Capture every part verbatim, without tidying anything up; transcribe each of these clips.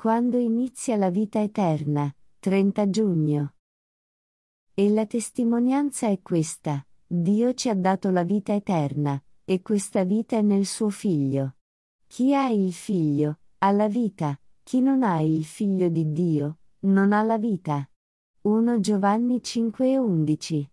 Quando inizia la vita eterna? trenta giugno. E la testimonianza è questa: Dio ci ha dato la vita eterna, e questa vita è nel suo Figlio. Chi ha il Figlio, ha la vita, chi non ha il Figlio di Dio, non ha la vita. primo Giovanni cinque e undici.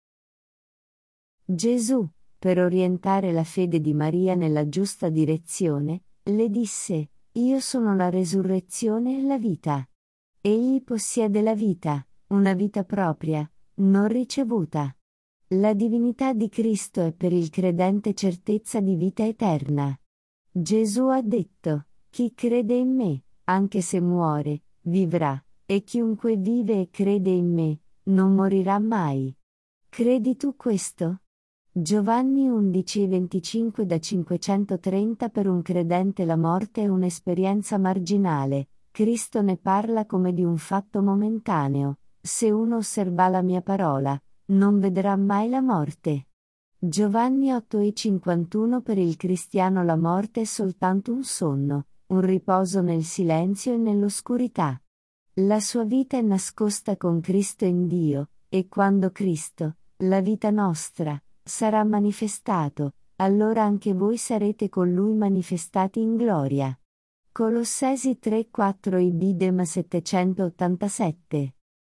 Gesù, per orientare la fede di Maria nella giusta direzione, le disse: Io sono la resurrezione e la vita. Egli possiede la vita, una vita propria, non ricevuta. La divinità di Cristo è per il credente certezza di vita eterna. Gesù ha detto: Chi crede in me, anche se muore, vivrà, e chiunque vive e crede in me, non morirà mai. Credi tu questo? Giovanni undici e venticinque da cinquecentotrenta. Per un credente la morte è un'esperienza marginale, Cristo ne parla come di un fatto momentaneo: se uno osserva la mia parola, non vedrà mai la morte. Giovanni otto e cinquantuno. Per il cristiano la morte è soltanto un sonno, un riposo nel silenzio e nell'oscurità. La sua vita è nascosta con Cristo in Dio, e quando Cristo, la vita nostra, sarà manifestato, allora anche voi sarete con Lui manifestati in gloria. Colossesi tre quattro I B D E M settecentottantasette.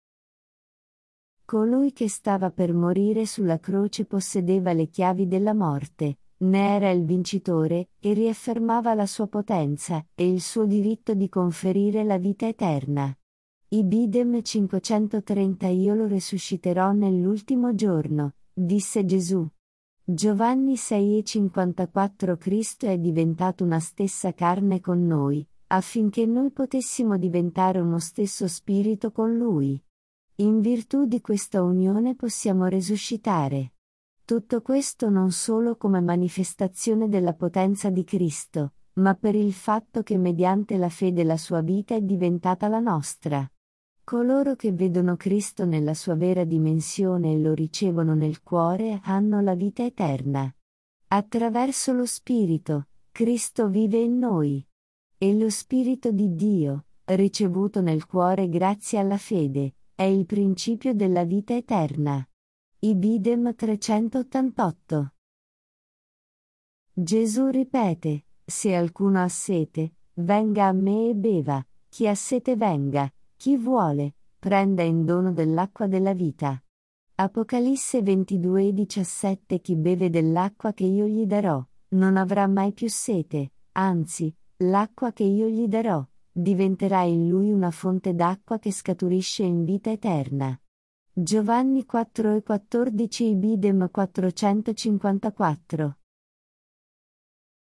Colui che stava per morire sulla croce possedeva le chiavi della morte, ne era il vincitore, e riaffermava la sua potenza, e il suo diritto di conferire la vita eterna. I B D E M cinquecentotrenta. Io lo resusciterò nell'ultimo giorno, disse Gesù. Giovanni sei e cinquantaquattro. Cristo è diventato una stessa carne con noi, affinché noi potessimo diventare uno stesso spirito con Lui. In virtù di questa unione possiamo resuscitare. Tutto questo non solo come manifestazione della potenza di Cristo, ma per il fatto che mediante la fede la sua vita è diventata la nostra. Coloro che vedono Cristo nella sua vera dimensione e lo ricevono nel cuore hanno la vita eterna. Attraverso lo Spirito, Cristo vive in noi. E lo Spirito di Dio, ricevuto nel cuore grazie alla fede, è il principio della vita eterna. I B D E M trecentottantotto. Gesù ripete: Se alcuno ha sete, venga a me e beva; chi ha sete venga, chi vuole, prenda in dono dell'acqua della vita. Apocalisse ventidue e diciassette. Chi beve dell'acqua che io gli darò, non avrà mai più sete, anzi, l'acqua che io gli darò, diventerà in lui una fonte d'acqua che scaturisce in vita eterna. Giovanni quattro e quattordici. I B D E M quattrocentocinquantaquattro.